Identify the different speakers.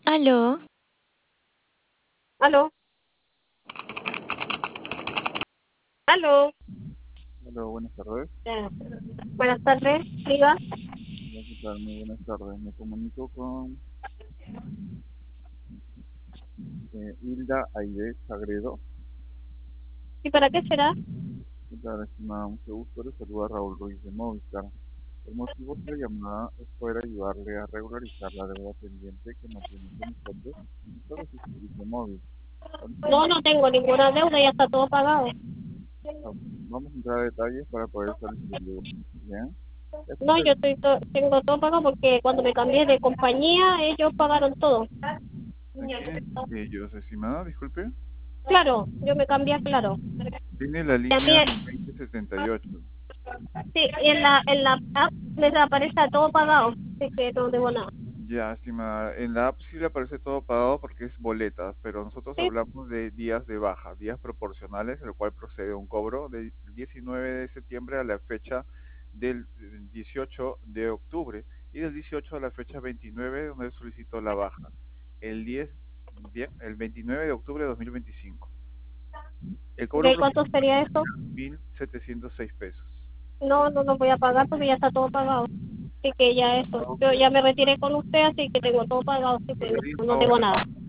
Speaker 1: Aló,
Speaker 2: Aló, aló.
Speaker 3: Hola, buenas tardes.
Speaker 2: Eh, Buenas tardes, diga.
Speaker 3: Hola, ¿qué tal? Muy buenas tardes. Me comunico con Hilda Aide Sagredo.
Speaker 2: ¿Y para qué será?
Speaker 3: ¿Qué tal, estimada? Mucho gusto. Le saluda Raúl Ruiz de Movistar. El motivo de la llamada es poder ayudarle a regularizar la deuda pendiente que mantiene con nosotros sobre su servicio móvil.
Speaker 2: No, no tengo ninguna deuda, ya está todo pagado.
Speaker 3: Vamos a entrar a detalles para poder solicitarlo. Bien.
Speaker 2: No,
Speaker 3: Este,
Speaker 2: tengo todo pagado porque cuando me cambié de compañía, ellos pagaron todo.
Speaker 3: ¿A quiénes ellos, estimada? Disculpe.
Speaker 2: Claro, yo me cambié, claro.
Speaker 3: Tiene la
Speaker 2: Y a mí,
Speaker 3: línea 2078.
Speaker 2: sí, y en la app me aparece todo pagado, así que no debo nada.
Speaker 3: Ya, estimada, en la app sí le aparece todo pagado porque es boleta, pero nosotros
Speaker 2: Sí,
Speaker 3: hablamos de días de baja, días proporcionales, el cual procede un cobro del 19 de septiembre a la fecha del 18 de octubre y del 18 a la fecha 29 donde solicitó la baja. El 10, bien, el 29 de octubre de 2025. El cobro
Speaker 2: ¿de cuánto
Speaker 3: proporcional
Speaker 2: sería eso?
Speaker 3: 1.706 pesos.
Speaker 2: No, no lo voy a pagar porque ya está todo pagado. Así que ya eso. Yo ya me retiré con usted, así que tengo todo pagado, así que
Speaker 3: Le
Speaker 2: no,
Speaker 3: digo
Speaker 2: no tengo
Speaker 3: ahora
Speaker 2: nada.